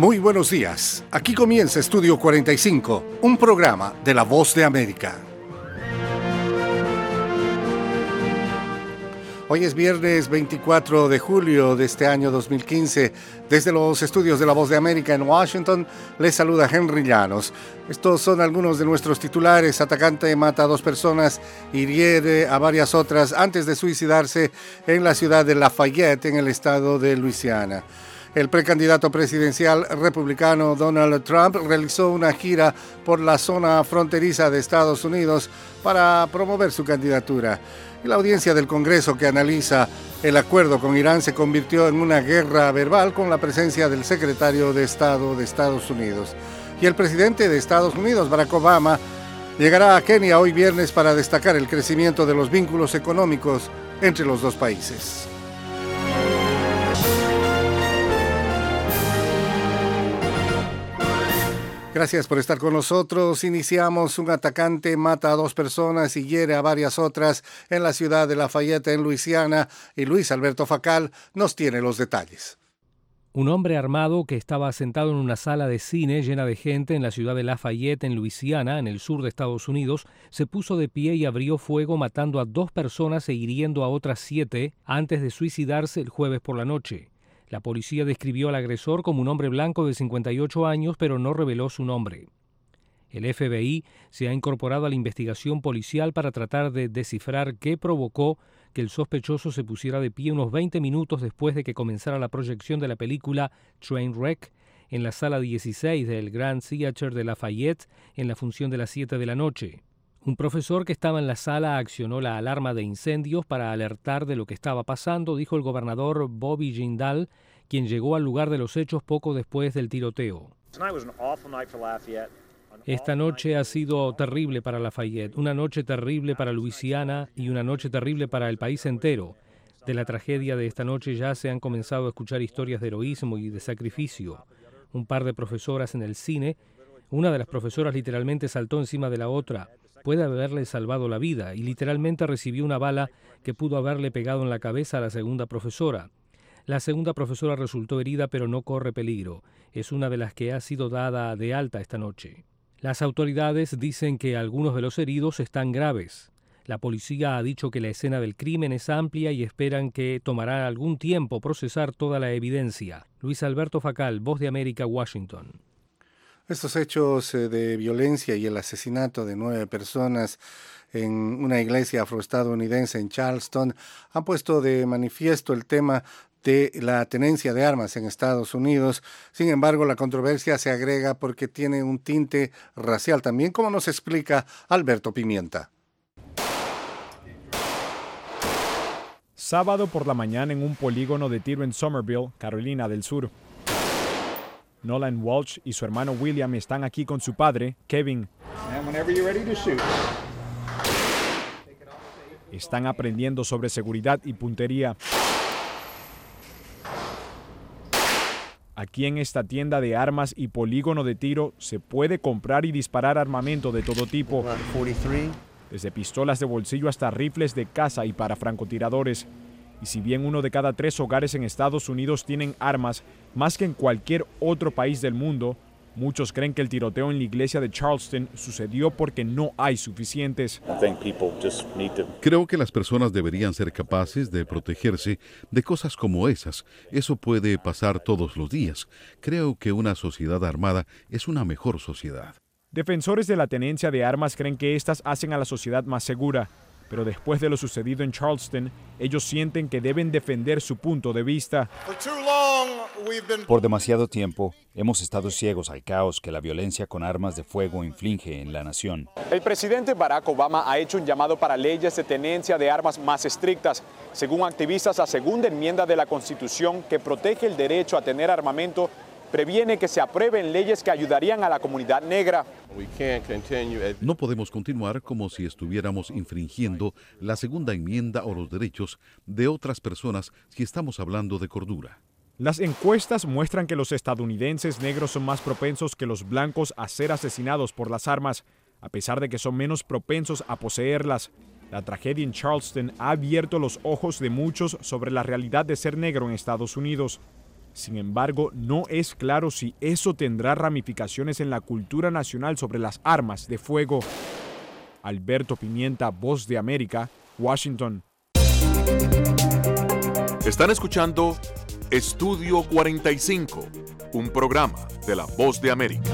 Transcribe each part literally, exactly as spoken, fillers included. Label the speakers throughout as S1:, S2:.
S1: Muy buenos días. Aquí comienza Estudio cuarenta y cinco, un programa de La Voz de América. Hoy es viernes veinticuatro de julio de este año dos mil quince. Desde los estudios de La Voz de América en Washington, les saluda Henry Llanos. Estos son algunos de nuestros titulares. Atacante mata a dos personas y hiere a varias otras antes de suicidarse en la ciudad de Lafayette, en el estado de Luisiana. El precandidato presidencial republicano Donald Trump realizó una gira por la zona fronteriza de Estados Unidos para promover su candidatura. Y la audiencia del Congreso que analiza el acuerdo con Irán se convirtió en una guerra verbal con la presencia del secretario de Estado de Estados Unidos. Y el presidente de Estados Unidos, Barack Obama, llegará a Kenia hoy viernes para destacar el crecimiento de los vínculos económicos entre los dos países. Gracias por estar con nosotros. Iniciamos. Un atacante mata a dos personas y hiere a varias otras en la ciudad de Lafayette, en Luisiana, y Luis Alberto Facal nos tiene los detalles.
S2: Un hombre armado que estaba sentado en una sala de cine llena de gente en la ciudad de Lafayette, en Luisiana, en el sur de Estados Unidos, se puso de pie y abrió fuego matando a dos personas e hiriendo a otras siete antes de suicidarse el jueves por la noche. La policía describió al agresor como un hombre blanco de cincuenta y ocho años, pero no reveló su nombre. El F B I se ha incorporado a la investigación policial para tratar de descifrar qué provocó que el sospechoso se pusiera de pie unos veinte minutos después de que comenzara la proyección de la película Trainwreck en la sala dieciséis del Grand Theatre de Lafayette en la función de las siete de la noche. Un profesor que estaba en la sala accionó la alarma de incendios para alertar de lo que estaba pasando, dijo el gobernador Bobby Jindal, quien llegó al lugar de los hechos poco después del tiroteo. Esta noche ha sido terrible para Lafayette, una noche terrible para Luisiana y una noche terrible para el país entero. De la tragedia de esta noche ya se han comenzado a escuchar historias de heroísmo y de sacrificio. Un par de profesoras en el cine, una de las profesoras literalmente saltó encima de la otra. Puede haberle salvado la vida y literalmente recibió una bala que pudo haberle pegado en la cabeza a la segunda profesora. La segunda profesora resultó herida, pero no corre peligro. Es una de las que ha sido dada de alta esta noche. Las autoridades dicen que algunos de los heridos están graves. La policía ha dicho que la escena del crimen es amplia y esperan que tomará algún tiempo procesar toda la evidencia. Luis Alberto Facal, Voz de América, Washington.
S1: Estos hechos de violencia y el asesinato de nueve personas en una iglesia afroestadounidense en Charleston han puesto de manifiesto el tema de la tenencia de armas en Estados Unidos. Sin embargo, la controversia se agrega porque tiene un tinte racial también, como nos explica Alberto Pimienta.
S3: Sábado por la mañana en un polígono de tiro en Summerville, Carolina del Sur. Nolan Walsh y su hermano William están aquí con su padre, Kevin. Están aprendiendo sobre seguridad y puntería. Aquí en esta tienda de armas y polígono de tiro se puede comprar y disparar armamento de todo tipo, desde pistolas de bolsillo hasta rifles de caza y para francotiradores. Y si bien uno de cada tres hogares en Estados Unidos tienen armas, más que en cualquier otro país del mundo, muchos creen que el tiroteo en la iglesia de Charleston sucedió porque no hay suficientes.
S4: Creo que las personas deberían ser capaces de protegerse de cosas como esas. Eso puede pasar todos los días. Creo que una sociedad armada es una mejor sociedad.
S3: Defensores de la tenencia de armas creen que estas hacen a la sociedad más segura. Pero después de lo sucedido en Charleston, ellos sienten que deben defender su punto de vista.
S5: Por demasiado tiempo, hemos estado ciegos al caos que la violencia con armas de fuego inflige en la nación.
S6: El presidente Barack Obama ha hecho un llamado para leyes de tenencia de armas más estrictas. Según activistas, la segunda enmienda de la Constitución, que protege el derecho a tener armamento, previene que se aprueben leyes que ayudarían a la comunidad negra.
S4: No podemos continuar como si estuviéramos infringiendo la segunda enmienda o los derechos de otras personas si estamos hablando de cordura.
S3: Las encuestas muestran que los estadounidenses negros son más propensos que los blancos a ser asesinados por las armas, a pesar de que son menos propensos a poseerlas. La tragedia en Charleston ha abierto los ojos de muchos sobre la realidad de ser negro en Estados Unidos. Sin embargo, no es claro si eso tendrá ramificaciones en la cultura nacional sobre las armas de fuego. Alberto Pimienta, Voz de América, Washington.
S7: Están escuchando Estudio cuarenta y cinco, un programa de La Voz de América.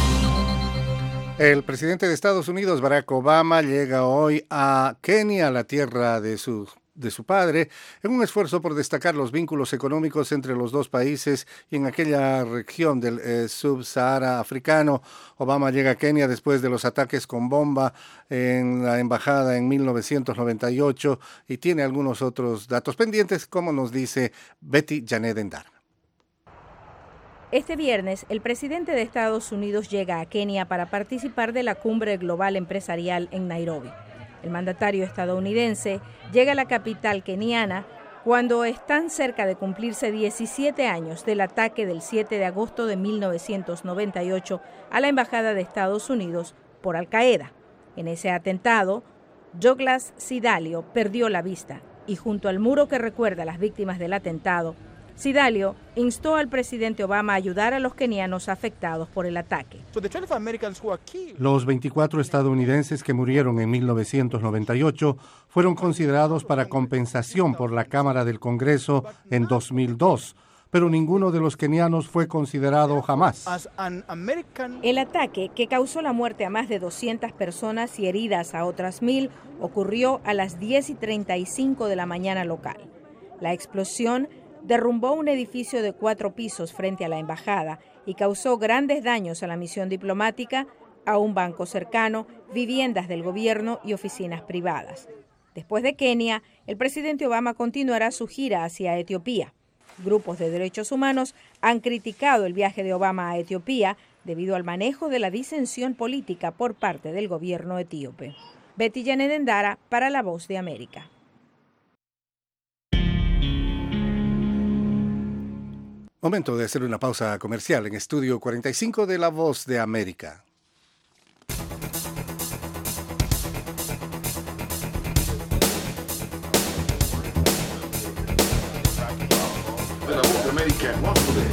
S1: El presidente de Estados Unidos, Barack Obama, llega hoy a Kenia, la tierra de su de su padre, en un esfuerzo por destacar los vínculos económicos entre los dos países y en aquella región del eh, subsahara africano. Obama llega a Kenia después de los ataques con bomba en la embajada en mil novecientos noventa y ocho y tiene algunos otros datos pendientes, como nos dice Betty Janet Endara.
S8: Este viernes, el presidente de Estados Unidos llega a Kenia para participar de la Cumbre Global Empresarial en Nairobi. El mandatario estadounidense llega a la capital keniana cuando están cerca de cumplirse diecisiete años del ataque del siete de agosto de mil novecientos noventa y ocho a la embajada de Estados Unidos por Al Qaeda. En ese atentado, Douglas Sidalio perdió la vista y junto al muro que recuerda a las víctimas del atentado, Sidalio instó al presidente Obama a ayudar a los kenianos afectados por el ataque.
S1: Los veinticuatro estadounidenses que murieron en mil novecientos noventa y ocho fueron considerados para compensación por la Cámara del Congreso en dos mil dos, pero ninguno de los kenianos fue considerado jamás.
S8: El ataque, que causó la muerte a más de doscientas personas y heridas a otras mil, ocurrió a las diez y treinta y cinco de la mañana local. La explosión derrumbó un edificio de cuatro pisos frente a la embajada y causó grandes daños a la misión diplomática, a un banco cercano, viviendas del gobierno y oficinas privadas. Después de Kenia, el presidente Obama continuará su gira hacia Etiopía. Grupos de derechos humanos han criticado el viaje de Obama a Etiopía debido al manejo de la disensión política por parte del gobierno etíope. Betty Janet Endara para La Voz de América.
S1: Momento de hacer una pausa comercial en Estudio cuarenta y cinco de La Voz de América.
S7: De La Voz de América en Washington.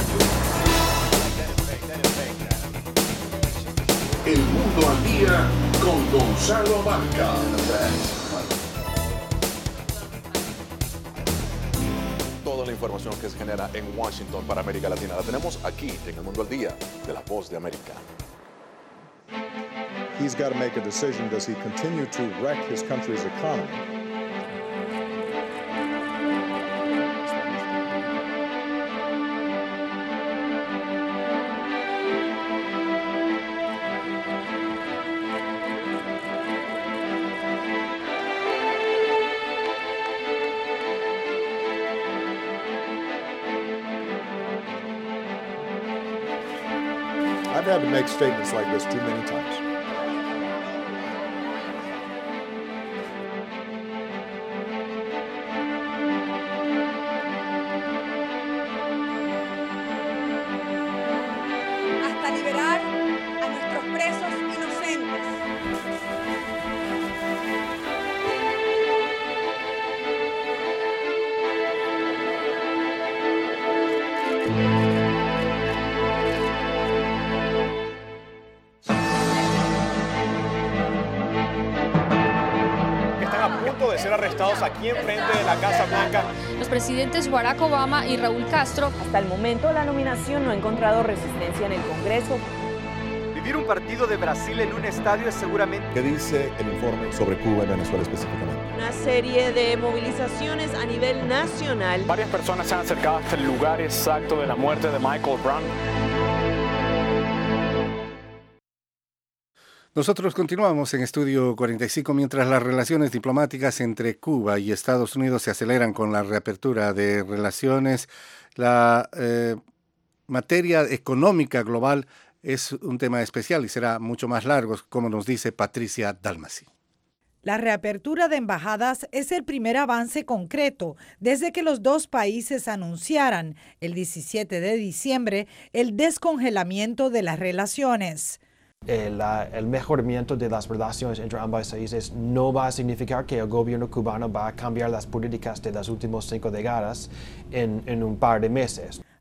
S7: El Mundo al Día con Gonzalo Abarca. Toda la información que se genera en Washington para América Latina la tenemos aquí en El Mundo al Día de La Voz de América.
S9: He's got to make a decision. Does he continue to wreck his country's economy? I've had to make statements like this too many times.
S10: Hasta liberar a nuestros presos inocentes.
S6: De ser arrestados aquí enfrente de la Casa Blanca.
S11: Los presidentes Barack Obama y Raúl Castro.
S8: Hasta el momento, la nominación no ha encontrado resistencia en el Congreso.
S12: Vivir un partido de Brasil en un estadio es seguramente...
S9: ¿Qué dice el informe sobre Cuba y Venezuela específicamente?
S13: Una serie de movilizaciones a nivel nacional.
S6: Varias personas se han acercado hasta el lugar exacto de la muerte de Michael Brown.
S1: Nosotros continuamos en Estudio cuarenta y cinco mientras las relaciones diplomáticas entre Cuba y Estados Unidos se aceleran con la reapertura de relaciones. La eh, materia económica global es un tema especial y será mucho más largo, como nos dice Patricia Dalmasi.
S14: La reapertura de embajadas es el primer avance concreto desde que los dos países anunciaran el diecisiete de diciembre el descongelamiento de las relaciones.
S15: El, uh, el mejoramiento de las relaciones entre ambos países no va a significar que el gobierno cubano va a cambiar las políticas de las últimas cinco décadas en, en un par de meses.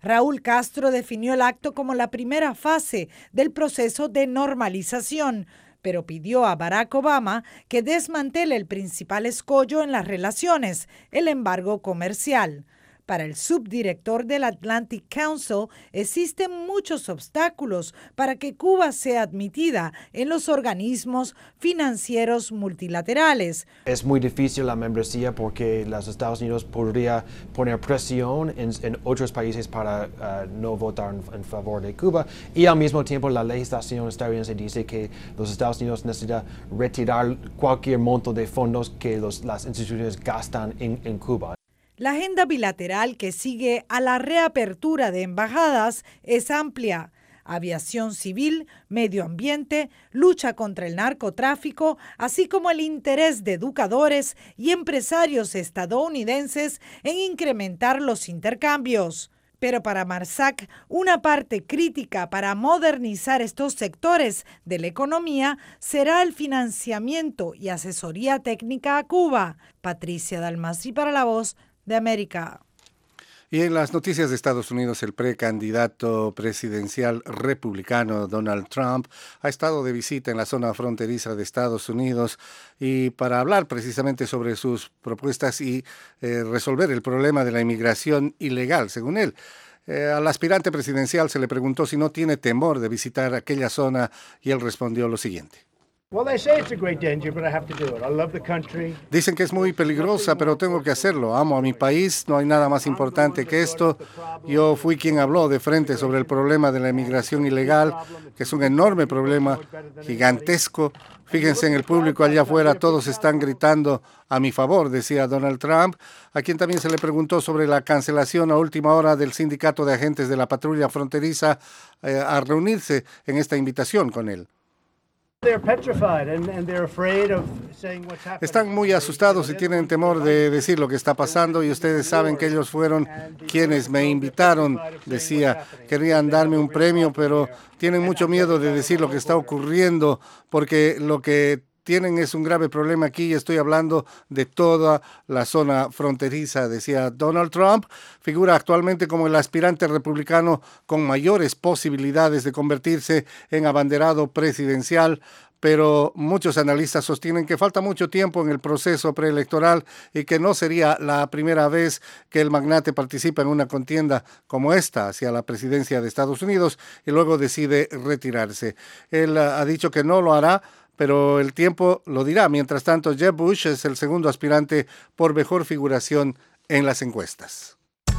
S14: Raúl Castro definió el acto como la primera fase del proceso de normalización, pero pidió a Barack Obama que desmantele el principal escollo en las relaciones, el embargo comercial. Para el subdirector del Atlantic Council, existen muchos obstáculos para que Cuba sea admitida en los organismos financieros multilaterales.
S15: Es muy difícil la membresía porque los Estados Unidos podría poner presión en, en otros países para uh, no votar en, en favor de Cuba, y al mismo tiempo la legislación estadounidense dice que los Estados Unidos necesitan retirar cualquier monto de fondos que los, las instituciones gastan en, en Cuba.
S14: La agenda bilateral que sigue a la reapertura de embajadas es amplia. Aviación civil, medio ambiente, lucha contra el narcotráfico, así como el interés de educadores y empresarios estadounidenses en incrementar los intercambios. Pero para Marsac, una parte crítica para modernizar estos sectores de la economía será el financiamiento y asesoría técnica a Cuba. Patricia Dalmasi para La Voz de América.
S1: Y en las noticias de Estados Unidos, el precandidato presidencial republicano Donald Trump ha estado de visita en la zona fronteriza de Estados Unidos y para hablar precisamente sobre sus propuestas y eh, resolver el problema de la inmigración ilegal, según él. Eh, al aspirante presidencial se le preguntó si no tiene temor de visitar aquella zona y él respondió lo siguiente. Dicen que es muy peligrosa, pero tengo que hacerlo. Amo a mi país, no hay nada más importante que esto. Yo fui quien habló de frente sobre el problema de la inmigración ilegal, que es un enorme problema, gigantesco. Fíjense en el público allá afuera, todos están gritando a mi favor, decía Donald Trump, a quien también se le preguntó sobre la cancelación a última hora del sindicato de agentes de la patrulla fronteriza eh, a reunirse en esta invitación con él. Están muy asustados y tienen temor de decir lo que está pasando y ustedes saben que ellos fueron quienes me invitaron, decía, querían darme un premio, pero tienen mucho miedo de decir lo que está ocurriendo porque lo que tienen es un grave problema aquí y estoy hablando de toda la zona fronteriza, decía Donald Trump. Figura actualmente como el aspirante republicano con mayores posibilidades de convertirse en abanderado presidencial, pero muchos analistas sostienen que falta mucho tiempo en el proceso preelectoral y que no sería la primera vez que el magnate participa en una contienda como esta hacia la presidencia de Estados Unidos y luego decide retirarse. Él ha dicho que no lo hará, pero el tiempo lo dirá. Mientras tanto, Jeb Bush es el segundo aspirante por mejor figuración en las encuestas.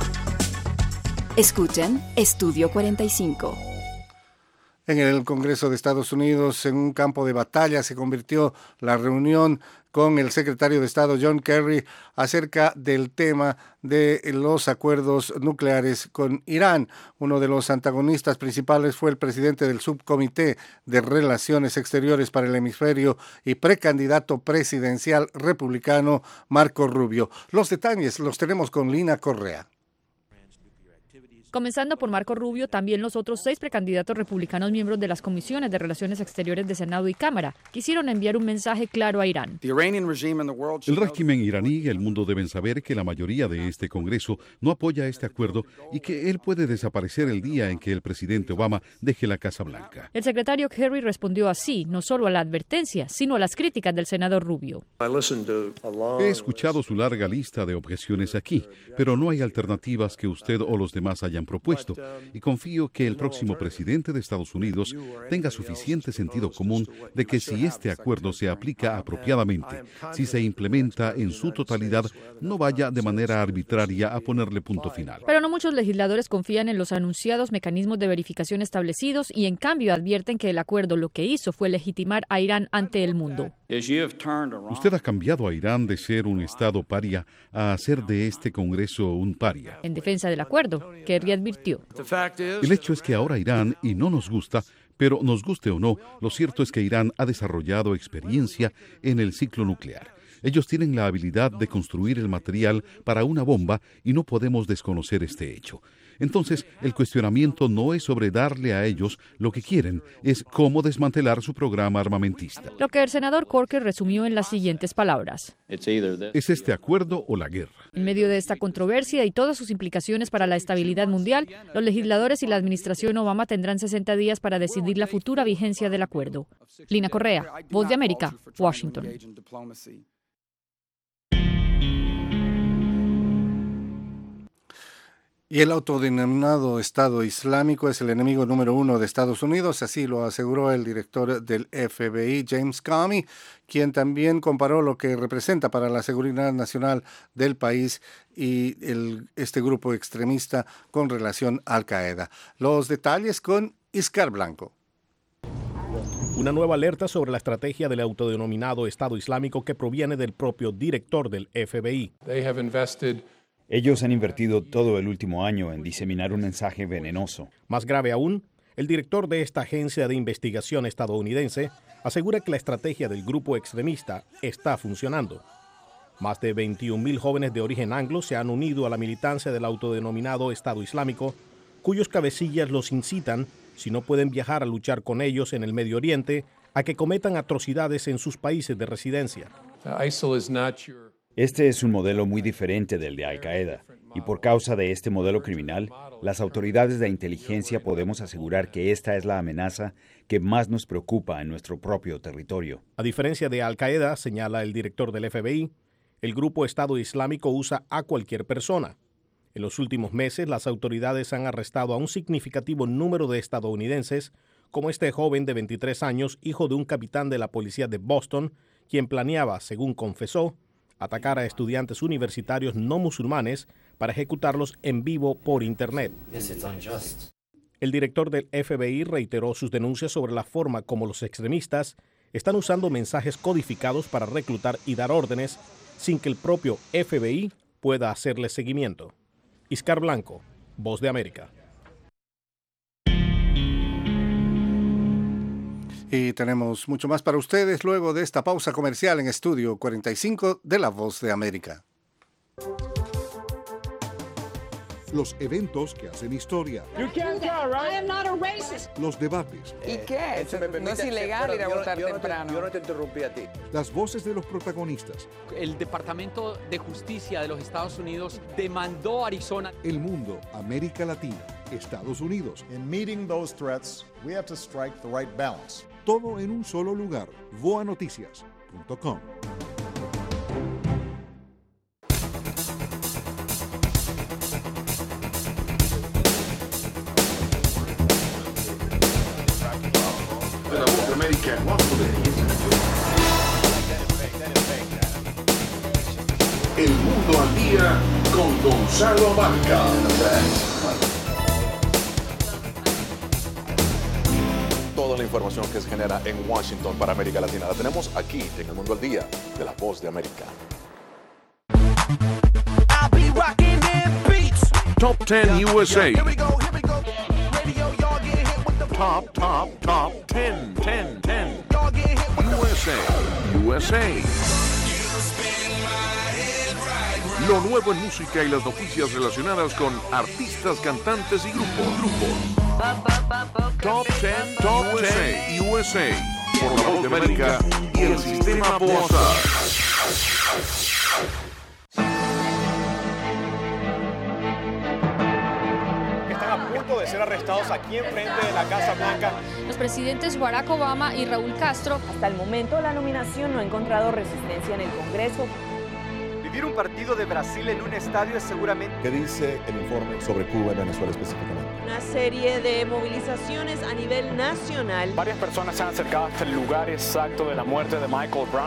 S16: Escuchen Estudio cuarenta y cinco.
S1: En el Congreso de Estados Unidos, en un campo de batalla, se convirtió la reunión con el secretario de Estado John Kerry acerca del tema de los acuerdos nucleares con Irán. Uno de los antagonistas principales fue el presidente del Subcomité de Relaciones Exteriores para el Hemisferio y precandidato presidencial republicano Marco Rubio. Los detalles los tenemos con Lina Correa.
S11: Comenzando por Marco Rubio, también los otros seis precandidatos republicanos miembros de las comisiones de Relaciones Exteriores de Senado y Cámara quisieron enviar un mensaje claro a Irán.
S4: El régimen iraní y el mundo deben saber que la mayoría de este Congreso no apoya este acuerdo y que él puede desaparecer el día en que el presidente Obama deje la Casa Blanca.
S11: El secretario Kerry respondió así, no solo a la advertencia, sino a las críticas del senador Rubio.
S4: He escuchado su larga lista de objeciones aquí, pero no hay alternativas que usted o los demás hayan propuesto, y confío que el próximo presidente de Estados Unidos tenga suficiente sentido común de que si este acuerdo se aplica apropiadamente, si se implementa en su totalidad, no vaya de manera arbitraria a ponerle punto final.
S11: Pero no muchos legisladores confían en los anunciados mecanismos de verificación establecidos y en cambio advierten que el acuerdo lo que hizo fue legitimar a Irán ante el mundo.
S4: Usted ha cambiado a Irán de ser un estado paria a hacer de este Congreso un paria.
S11: En defensa del acuerdo, Kerry advirtió.
S4: El hecho es que ahora Irán, y no nos gusta, pero nos guste o no, lo cierto es que Irán ha desarrollado experiencia en el ciclo nuclear. Ellos tienen la habilidad de construir el material para una bomba y no podemos desconocer este hecho. Entonces, el cuestionamiento no es sobre darle a ellos lo que quieren, es cómo desmantelar su programa armamentista.
S11: Lo que el senador Corker resumió en las siguientes palabras.
S4: Es este acuerdo o la guerra.
S11: En medio de esta controversia y todas sus implicaciones para la estabilidad mundial, los legisladores y la administración Obama tendrán sesenta días para decidir la futura vigencia del acuerdo. Lina Correa, Voz de América, Washington.
S1: Y el autodenominado Estado Islámico es el enemigo número uno de Estados Unidos, así lo aseguró el director del F B I, James Comey, quien también comparó lo que representa para la seguridad nacional del país y el, este grupo extremista con relación a Al-Qaeda. Los detalles con Iscar Blanco.
S17: Una nueva alerta sobre la estrategia del autodenominado Estado Islámico que proviene del propio director del F B I.
S18: They have invested
S5: Ellos han invertido todo el último año en diseminar un mensaje venenoso.
S17: Más grave aún, el director de esta agencia de investigación estadounidense asegura que la estrategia del grupo extremista está funcionando. Más de veintiún mil jóvenes de origen anglo se han unido a la militancia del autodenominado Estado Islámico, cuyos cabecillas los incitan, si no pueden viajar a luchar con ellos en el Medio Oriente, a que cometan atrocidades en sus países de residencia.
S18: ISIL is not your...
S5: Este es un modelo muy diferente del de Al-Qaeda, y por causa de este modelo criminal, las autoridades de inteligencia podemos asegurar que esta es la amenaza que más nos preocupa en nuestro propio territorio.
S17: A diferencia de Al-Qaeda, señala el director del F B I, el grupo Estado Islámico usa a cualquier persona. En los últimos meses, las autoridades han arrestado a un significativo número de estadounidenses, como este joven de veintitrés años, hijo de un capitán de la policía de Boston, quien planeaba, según confesó, atacar a estudiantes universitarios no musulmanes para ejecutarlos en vivo por Internet. El director del F B I reiteró sus denuncias sobre la forma como los extremistas están usando mensajes codificados para reclutar y dar órdenes sin que el propio F B I pueda hacerle seguimiento. Iscar Blanco, Voz de América.
S1: Y tenemos mucho más para ustedes luego de esta pausa comercial en Estudio cuarenta y cinco de La Voz de América.
S19: Los eventos que hacen historia.
S10: You can't tell, right? I am not a racist.
S19: Los debates.
S20: ¿Y qué? No es ilegal ir a votar temprano.
S21: Yo no te interrumpí a ti.
S19: Las voces de los protagonistas.
S22: El Departamento de Justicia de los Estados Unidos demandó a Arizona.
S19: El mundo, América Latina, Estados Unidos.
S23: In meeting those threats, we have to strike the right balance.
S19: Todo en un solo lugar. voa noticias punto com.
S24: De La Voz de América en Washington. El Mundo al Día con Gonzalo Abarca.
S7: Toda la información que se genera en Washington para América Latina la tenemos aquí en El Mundo al Día de La Voz de América.
S24: Top ten U S A. Top, top, top ten, ten, ten. U S A, U S A. Lo nuevo en música y las noticias relacionadas con artistas, cantantes y grupos. grupos. Top ten, Top ten U S A. Por La Voz de América y el sistema Boazar.
S25: De ser arrestados aquí enfrente de la Casa Blanca.
S11: Los presidentes Barack Obama y Raúl Castro.
S26: Hasta el momento la nominación no ha encontrado resistencia en el Congreso.
S12: Vivir un partido de Brasil en un estadio es seguramente...
S7: ¿Qué dice el informe sobre Cuba y Venezuela específicamente?
S13: Una serie de movilizaciones a nivel nacional.
S6: Varias personas se han acercado hasta el lugar exacto de la muerte de Michael Brown.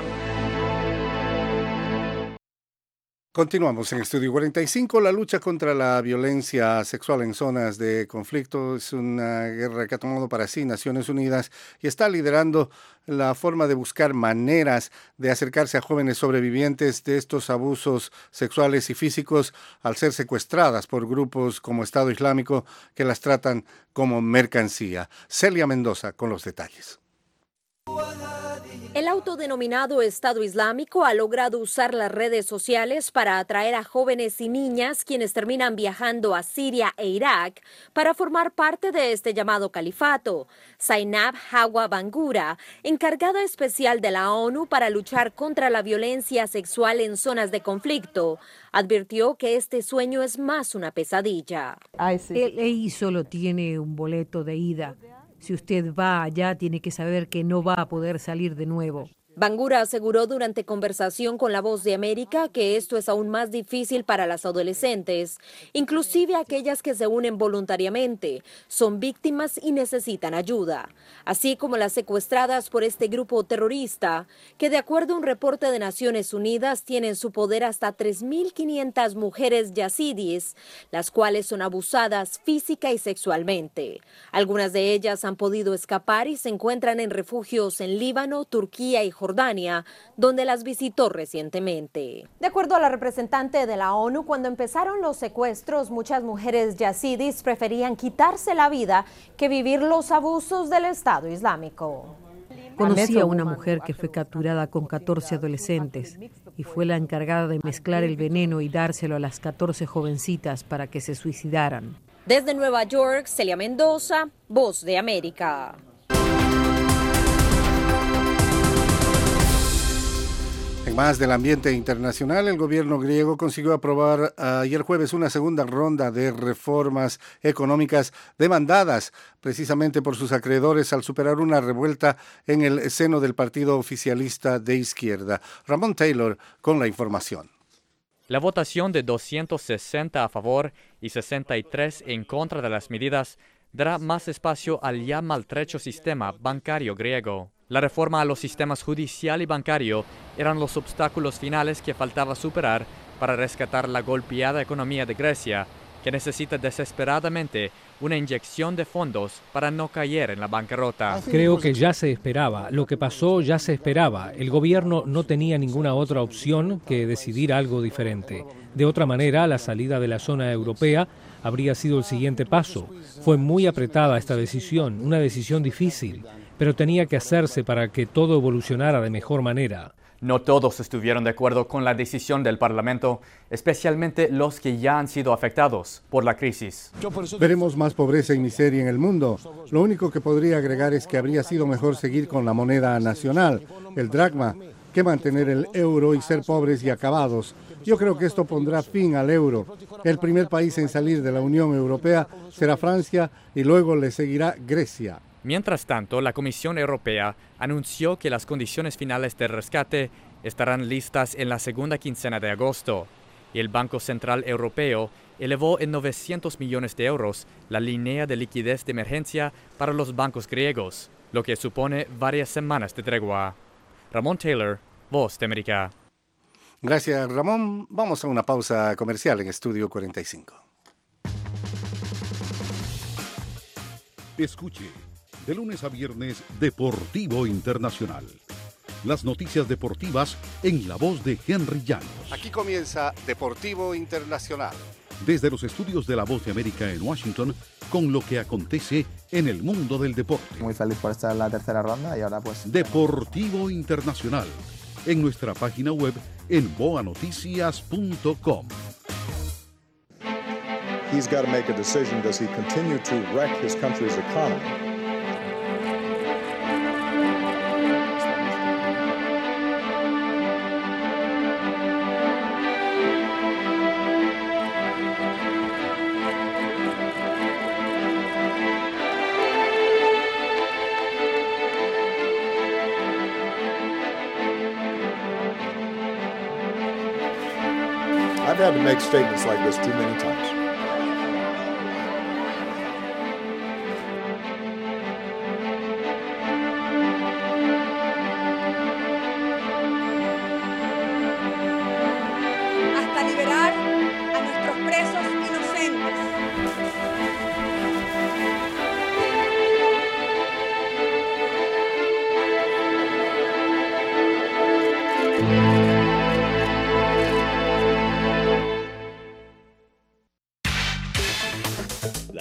S1: Continuamos en Estudio cuarenta y cinco. La lucha contra la violencia sexual en zonas de conflicto es una guerra que ha tomado para sí Naciones Unidas y está liderando la forma de buscar maneras de acercarse a jóvenes sobrevivientes de estos abusos sexuales y físicos al ser secuestradas por grupos como Estado Islámico que las tratan como mercancía. Celia Mendoza con los detalles.
S2: El autodenominado Estado Islámico ha logrado usar las redes sociales para atraer a jóvenes y niñas quienes terminan viajando a Siria e Irak para formar parte de este llamado califato. Zainab Hawa Bangura, encargada especial de la ONU para luchar contra la violencia sexual en zonas de conflicto, advirtió que este sueño es más una pesadilla.
S3: El E I solo tiene un boleto de ida. Si usted va allá, tiene que saber que no va a poder salir de nuevo.
S2: Bangura aseguró durante conversación con La Voz de América que esto es aún más difícil para las adolescentes, inclusive aquellas que se unen voluntariamente, son víctimas y necesitan ayuda, así como las secuestradas por este grupo terrorista, que de acuerdo a un reporte de Naciones Unidas tiene en su poder hasta tres mil quinientas mujeres yazidis, las cuales son abusadas física y sexualmente. Algunas de ellas han podido escapar y se encuentran en refugios en Líbano, Turquía y Jordania. Jordania, donde las visitó recientemente. De acuerdo a la representante de la ONU, cuando empezaron los secuestros, muchas mujeres yazidis preferían quitarse la vida que vivir los abusos del Estado Islámico.
S3: Conocí a una mujer que fue capturada con catorce adolescentes y fue la encargada de mezclar el veneno y dárselo a las catorce jovencitas para que se suicidaran.
S2: Desde Nueva York, Celia Mendoza, Voz de América.
S1: En más del ambiente internacional, el gobierno griego consiguió aprobar ayer jueves una segunda ronda de reformas económicas demandadas precisamente por sus acreedores al superar una revuelta en el seno del partido oficialista de izquierda. Ramón Taylor con la información.
S8: La votación de doscientos sesenta a favor y sesenta y tres en contra de las medidas dará más espacio al ya maltrecho sistema bancario griego. La reforma a los sistemas judicial y bancario eran los obstáculos finales que faltaba superar para rescatar la golpeada economía de Grecia, que necesita desesperadamente una inyección de fondos para no caer en la bancarrota.
S9: Creo que ya se esperaba. Lo que pasó ya se esperaba. El gobierno no tenía ninguna otra opción que decidir algo diferente. De otra manera, la salida de la zona europea habría sido el siguiente paso. Fue muy apretada esta decisión, una decisión difícil, pero tenía que hacerse para que todo evolucionara de mejor manera.
S8: No todos estuvieron de acuerdo con la decisión del Parlamento, especialmente los que ya han sido afectados por la crisis.
S1: Veremos más pobreza y miseria en el mundo. Lo único que podría agregar es que habría sido mejor seguir con la moneda nacional, el dracma, que mantener el euro y ser pobres y acabados. Yo creo que esto pondrá fin al euro. El primer país en salir de la Unión Europea será Francia y luego le seguirá Grecia.
S8: Mientras tanto, la Comisión Europea anunció que las condiciones finales del rescate estarán listas en la segunda quincena de agosto. Y el Banco Central Europeo elevó en novecientos millones de euros la línea de liquidez de emergencia para los bancos griegos, lo que supone varias semanas de tregua. Ramón Taylor, Voz de América.
S1: Gracias, Ramón. Vamos a una pausa comercial en Estudio cuarenta y cinco.
S4: Escuche, de lunes a viernes, Deportivo Internacional. Las noticias deportivas en la voz de Henry Llanos.
S1: Aquí comienza Deportivo Internacional.
S4: Desde los estudios de La Voz de América en Washington, con lo que acontece en el mundo del deporte.
S15: Muy feliz por estar en la tercera ronda y ahora pues...
S4: Deportivo Internacional, en nuestra página web en boa noticias punto com.
S23: He's got to make a decision. Does he continue to wreck his country's economy? I've had to make statements like this too many times.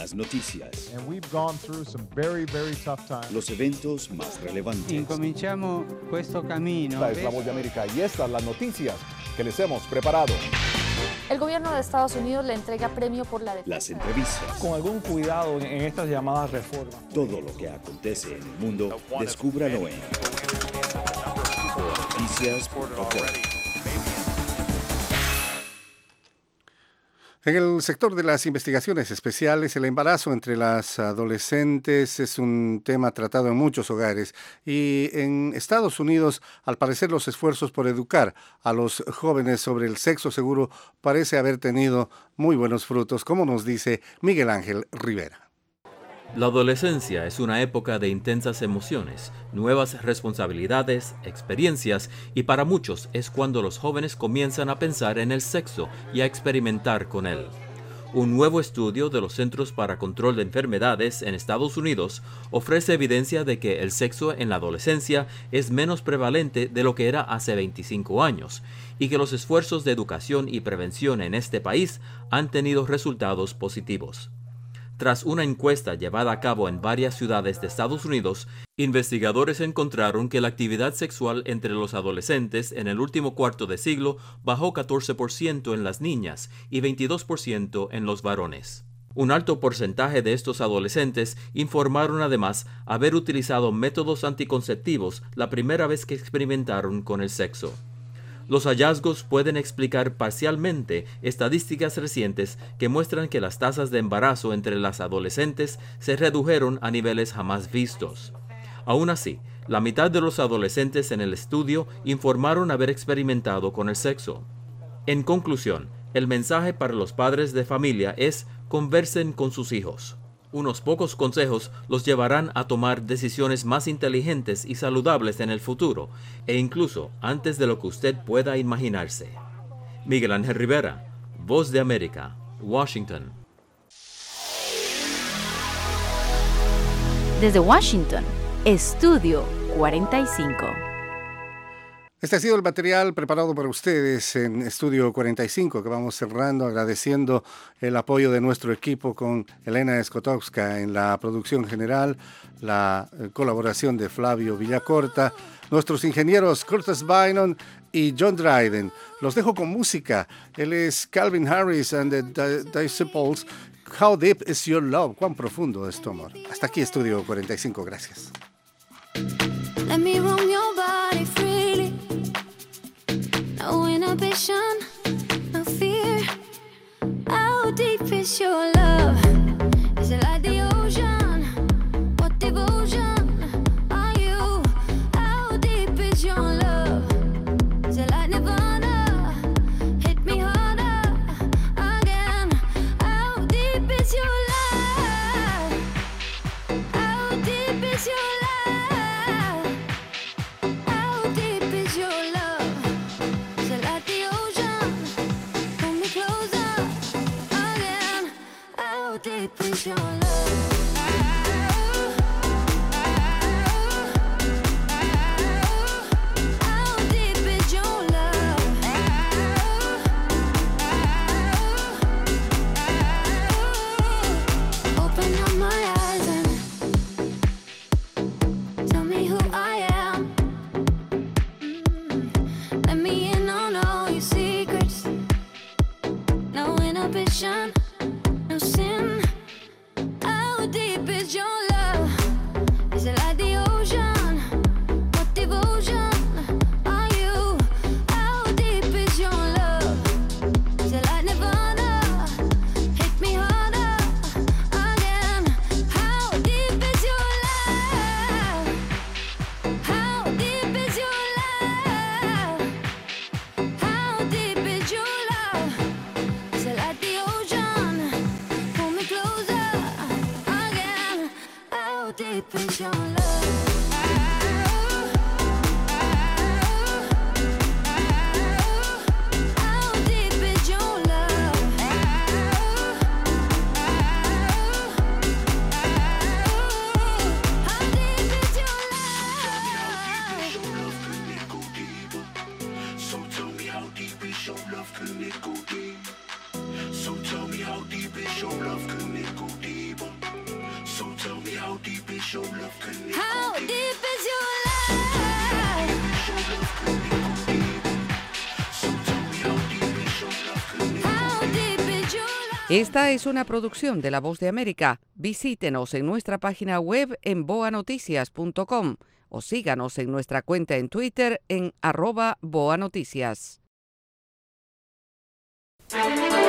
S5: Las noticias.
S23: And we've gone through some very, very tough times.
S5: Los eventos más relevantes.
S14: Incominciamo questo cammino.
S7: Esta es La Voz de América y estas las noticias que les hemos preparado.
S16: El gobierno de Estados Unidos le entrega premio por la defensa.
S5: Las entrevistas.
S17: Con algún cuidado en estas llamadas reformas.
S5: Todo lo que acontece en el mundo, descúbralo en noticias punto com.
S1: En el sector de las investigaciones especiales, el embarazo entre las adolescentes es un tema tratado en muchos hogares y en Estados Unidos, al parecer, los esfuerzos por educar a los jóvenes sobre el sexo seguro parece haber tenido muy buenos frutos, como nos dice Miguel Ángel Rivera.
S18: La adolescencia es una época de intensas emociones, nuevas responsabilidades, experiencias y para muchos es cuando los jóvenes comienzan a pensar en el sexo y a experimentar con él. Un nuevo estudio de los Centros para Control de Enfermedades en Estados Unidos ofrece evidencia de que el sexo en la adolescencia es menos prevalente de lo que era hace veinticinco años y que los esfuerzos de educación y prevención en este país han tenido resultados positivos. Tras una encuesta llevada a cabo en varias ciudades de Estados Unidos, investigadores encontraron que la actividad sexual entre los adolescentes en el último cuarto de siglo bajó catorce por ciento en las niñas y veintidós por ciento en los varones. Un alto porcentaje de estos adolescentes informaron además haber utilizado métodos anticonceptivos la primera vez que experimentaron con el sexo. Los hallazgos pueden explicar parcialmente estadísticas recientes que muestran que las tasas de embarazo entre las adolescentes se redujeron a niveles jamás vistos. Aún así, la mitad de los adolescentes en el estudio informaron haber experimentado con el sexo. En conclusión, el mensaje para los padres de familia es: conversen con sus hijos. Unos pocos consejos los llevarán a tomar decisiones más inteligentes y saludables en el futuro, e incluso antes de lo que usted pueda imaginarse. Miguel Ángel Rivera, Voz de América, Washington. Desde Washington, Estudio cuarenta y cinco.
S1: Este ha sido el material preparado para ustedes en Estudio cuarenta y cinco, que vamos cerrando agradeciendo el apoyo de nuestro equipo con Elena Skotowska en la producción general, la colaboración de Flavio Villacorta, nuestros ingenieros Curtis Bynum y John Dryden. Los dejo con música. Él es Calvin Harris and the Disciples. How Deep Is Your Love? ¿Cuán profundo es tu amor? Hasta aquí Estudio cuarenta y cinco. Gracias.
S21: Let me roam your body freely. No inhibition, no fear. How deep is your love? Is it like the ocean? What devotion are you? How deep is your love? Is it like Nirvana? Hit me harder again. How deep is your love? How deep is your love? Is your love? How deep is your love? Open up my eyes and tell me who I am. Mm. Let me in on all your secrets. No inhibition, no sin. How deep is your love? Is it like the ocean? What devotion are you? How deep is your love? Is it like Nirvana? Hit me harder again. How deep is your love? How deep is your love? How deep is your love? Is it like the ocean? Pull me close. How deep is your love? How deep is your love?
S10: Esta es una producción de La Voz de América. Visítenos en nuestra página web en boa noticias punto com o síganos en nuestra cuenta en Twitter en arroba boanoticias.
S21: Thank you.